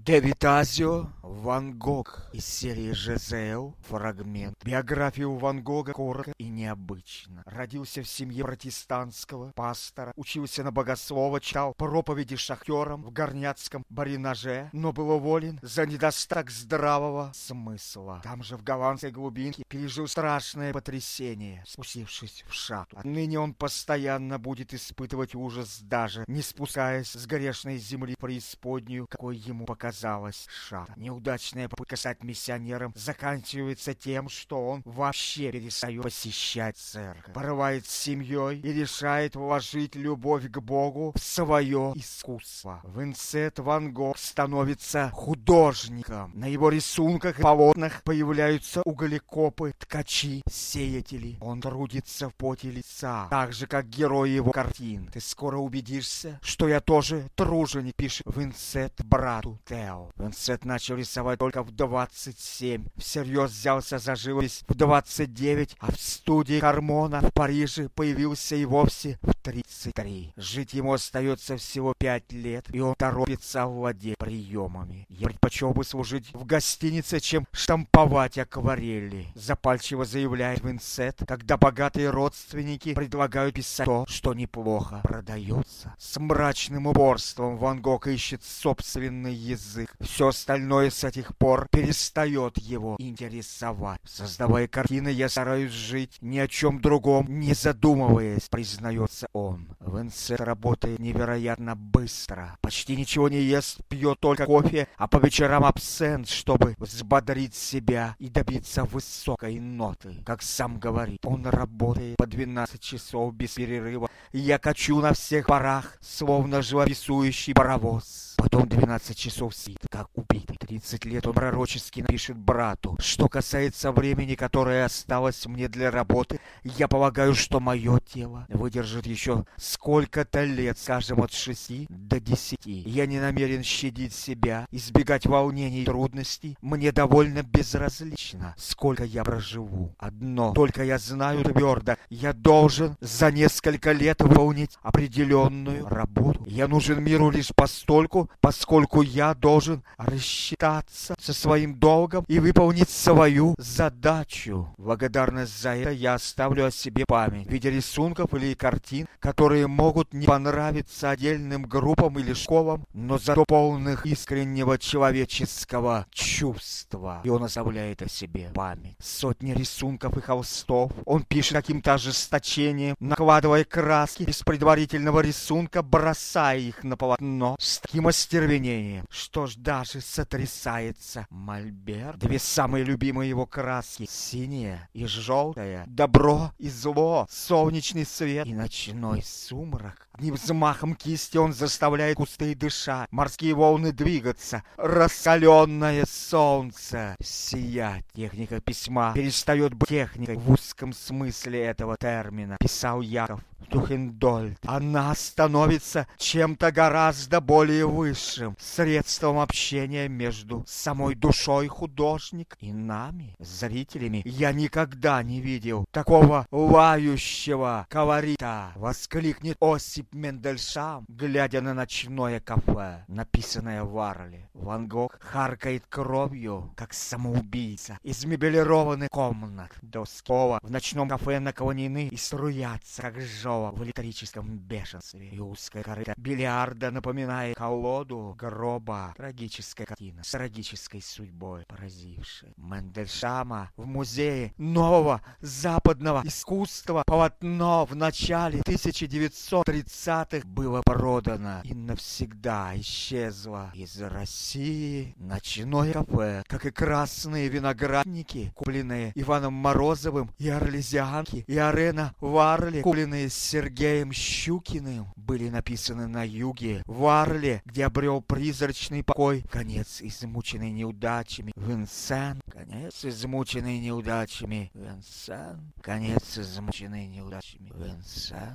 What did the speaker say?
Дэвид Азио, Ван Гог из серии «Жизель», фрагмент. Биографию Ван Гога коротко и необычно. Родился в семье протестантского пастора, учился на богослова, читал проповеди шахтерам в горняцком баринаже, но был уволен за недостаток здравого смысла. Там же в голландской глубинке пережил страшное потрясение, спустившись в шахту. Отныне он постоянно будет испытывать ужас, даже не спускаясь с грешной земли в преисподнюю, какой ему показалась шахта. Неудачная попытка стать миссионером заканчивается тем, что он вообще перестает посещать церковь, порывает с семьей и решает вложить любовь к Богу в свое искусство. Винсент Ван Гог становится художником. На его рисунках и полотнах появляются углекопы, ткачи, сеятели. Он трудится в поте лица, так же, как герои его картин. Ты скоро убедишься, что я тоже труженик, пишет Винсент брату Тео. Винсент начал рисовать только в 27, всерьез взялся за живопись в 29, а в студии Кармона в Париже появился и вовсе в 33. Жить ему остается всего 5 лет, и он торопится овладеть приемами. Я предпочел бы служить в гостинице, чем штамповать акварели, запальчиво заявляет Винсент, когда богатые родственники предлагают писать то, что неплохо продается. С мрачным упорством Ван Гог ищет собственный язык. Все остальное с этих пор перестает его интересовать. Создавая картины, я стараюсь жить ни о чем другом, не задумываясь, признается он. Винсент работает невероятно быстро. Почти ничего не ест, пьет только кофе, а по вечерам абсент, чтобы взбодрить себя и добиться высокой ноты. Как сам говорит, он работает по 12 часов без перерыва. Я качу на всех парах, словно живописующий паровоз. Потом 12 часов спит, как убитый. 30 лет он пророчески напишет брату. Что касается времени, которое осталось мне для работы, я полагаю, что мое тело выдержит еще сколько-то лет, скажем, от 6 до 10. Я не намерен щадить себя, избегать волнений и трудностей. Мне довольно безразлично, сколько я проживу. Одно только я знаю твердо, я должен за несколько лет выполнить определенную работу. Я нужен миру лишь постольку, поскольку я должен рассчитаться со своим долгом и выполнить свою задачу. Благодарность за это я оставлю о себе память в виде рисунков или картин, которые могут не понравиться отдельным группам или школам, но зато полных искреннего человеческого чувства. И он оставляет о себе память. Сотни рисунков и холстов он пишет каким-то ожесточением, накладывая краски без предварительного рисунка, бросая их на полотно с таким остервенением, что ж даже сотрясается мольберт. Две самые любимые его краски — синяя и желтая, добро и зло, солнечный свет и ночной сумрак. Одним взмахом кисти он заставляет кусты дышать, морские волны двигаться, раскаленное солнце сиять. Техника письма перестает быть техникой в узком смысле этого термина, писал Яков Тухендольд. Она становится чем-то гораздо более высшим, средством общения между самой душой художника и нами, зрителями. Я никогда не видел такого лающего колорита, воскликнет Осип Мендельшам, глядя на ночное кафе, написанное в Арле. Ван Гог харкает кровью, как самоубийца. Из мебелированных комнат до скова в ночном кафе наклонены и струятся, как жёг в электрическом бешенстве. И узкая корыта бильярда напоминает колоду гроба. Трагическая картина с трагической судьбой, поразившая Мендельшама в музее нового западного искусства. Полотно в начале 1930-х было продано и навсегда исчезло из России. Ночное кафе, как и красные виноградники, купленные Иваном Морозовым, и арлезианки, и арена в Арле, купленные Сергеем Щукиным, были написаны на юге, в Арле, где обрел призрачный покой. Конец измученный неудачами Винсент. Конец измученный неудачами Винсент. Конец измученный неудачами Винсент.